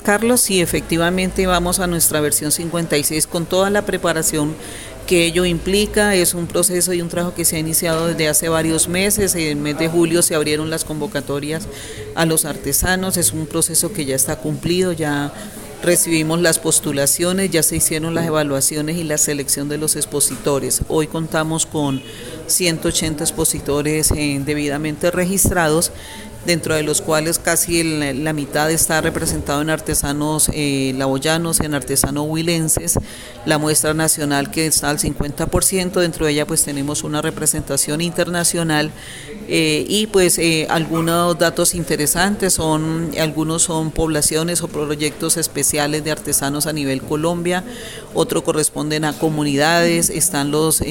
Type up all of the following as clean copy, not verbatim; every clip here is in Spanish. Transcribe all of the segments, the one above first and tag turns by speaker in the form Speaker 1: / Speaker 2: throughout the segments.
Speaker 1: Carlos, sí, efectivamente vamos a nuestra versión 56 con toda la preparación que ello implica. Es un proceso y un trabajo que se ha iniciado desde hace varios meses. En el mes de julio se abrieron las convocatorias a los artesanos. Es un proceso que ya está cumplido, ya recibimos las postulaciones, ya se hicieron las evaluaciones y la selección de los expositores. Hoy contamos con 180 expositores debidamente registrados, dentro de los cuales casi la mitad está representado en artesanos laboyanos, en artesanos huilenses, la muestra nacional que está al 50%, dentro de ella pues tenemos una representación internacional y pues algunos datos interesantes algunos son poblaciones o proyectos especiales de artesanos a nivel Colombia, otros corresponden a comunidades, están los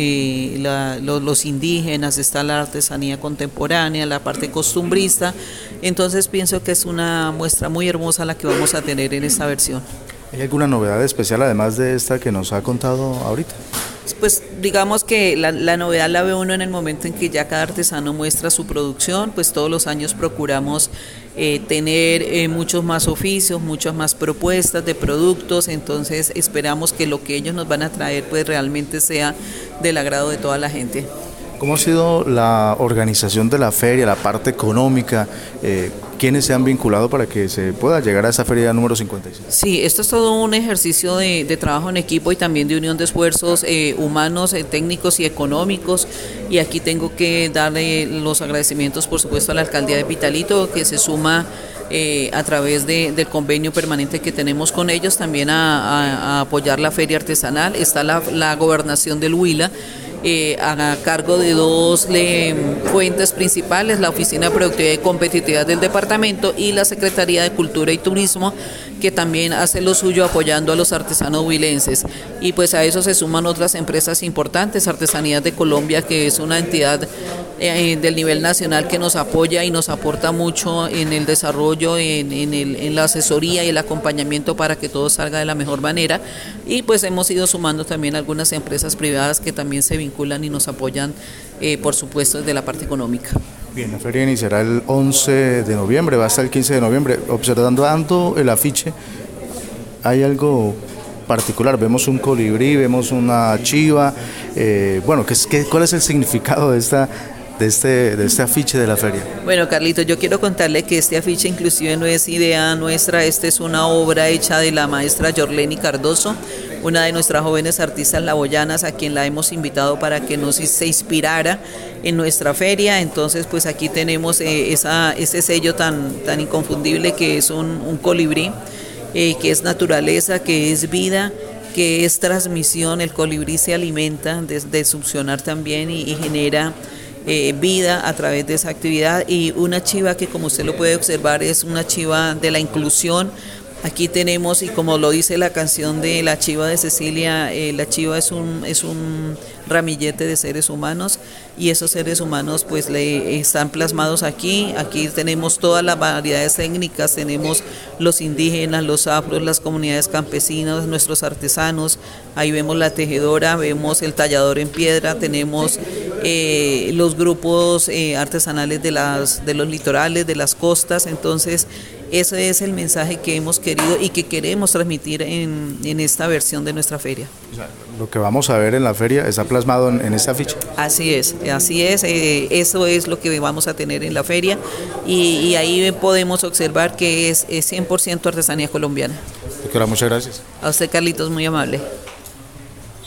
Speaker 1: indígenas, está la artesanía contemporánea, la parte costumbrista. Entonces pienso que es una muestra muy hermosa la que vamos a tener en esta versión.
Speaker 2: ¿Hay alguna novedad especial además de esta que nos ha contado ahorita?
Speaker 1: Pues digamos que la novedad la ve uno en el momento en que ya cada artesano muestra su producción. Pues todos los años procuramos tener muchos más oficios, muchas más propuestas de productos, entonces esperamos que lo que ellos nos van a traer pues realmente sea del agrado de toda la gente.
Speaker 2: ¿Cómo ha sido la organización de la feria, la parte económica? ¿Quiénes se han vinculado para que se pueda llegar a esa feria número 56?
Speaker 1: Sí, esto es todo un ejercicio de trabajo en equipo y también de unión de esfuerzos humanos, técnicos y económicos. Y aquí tengo que darle los agradecimientos, por supuesto, a la alcaldía de Pitalito, que se suma a través del convenio permanente que tenemos con ellos, también a apoyar la feria artesanal. Está la gobernación del Huila, a cargo de dos fuentes principales, la Oficina de Productividad y Competitividad del departamento y la Secretaría de Cultura y Turismo, que también hace lo suyo apoyando a los artesanos huilenses. Y pues a eso se suman otras empresas importantes, Artesanías de Colombia, que es una entidad del nivel nacional que nos apoya y nos aporta mucho en el desarrollo, en la asesoría y el acompañamiento para que todo salga de la mejor manera. Y pues hemos ido sumando también algunas empresas privadas que también se vinculan y nos apoyan, por supuesto, desde la parte económica.
Speaker 2: Bien, la feria iniciará el 11 de noviembre, va hasta el 15 de noviembre. Observando el afiche, hay algo particular, vemos un colibrí, vemos una chiva, bueno, ¿cuál es el significado de este afiche de la feria?
Speaker 1: Bueno, Carlito, yo quiero contarle que este afiche inclusive no es idea nuestra, esta es una obra hecha de la maestra Yorleni Cardoso, una de nuestras jóvenes artistas laboyanas, a quien la hemos invitado para que se inspirara en nuestra feria. Entonces pues aquí tenemos ese sello tan inconfundible que es un colibrí, que es naturaleza, que es vida, que es transmisión. El colibrí se alimenta de succionar también y genera vida a través de esa actividad. Y una chiva que, como usted lo puede observar, es una chiva de la inclusión. Aquí tenemos, y como lo dice la canción de La Chiva de Cecilia, la chiva es un ramillete de seres humanos, y esos seres humanos pues están plasmados aquí. Aquí tenemos todas las variedades técnicas, tenemos los indígenas, los afros, las comunidades campesinas, nuestros artesanos. Ahí vemos la tejedora, vemos el tallador en piedra, tenemos los grupos artesanales de los litorales, de las costas. Entonces ese es el mensaje que hemos querido y que queremos transmitir en esta versión de nuestra feria.
Speaker 2: O sea, lo que vamos a ver en la feria está plasmado en este afiche.
Speaker 1: Así es, eso es lo que vamos a tener en la feria, y ahí podemos observar que es 100% artesanía colombiana.
Speaker 2: Doctora, muchas gracias.
Speaker 1: A usted, Carlitos, muy amable.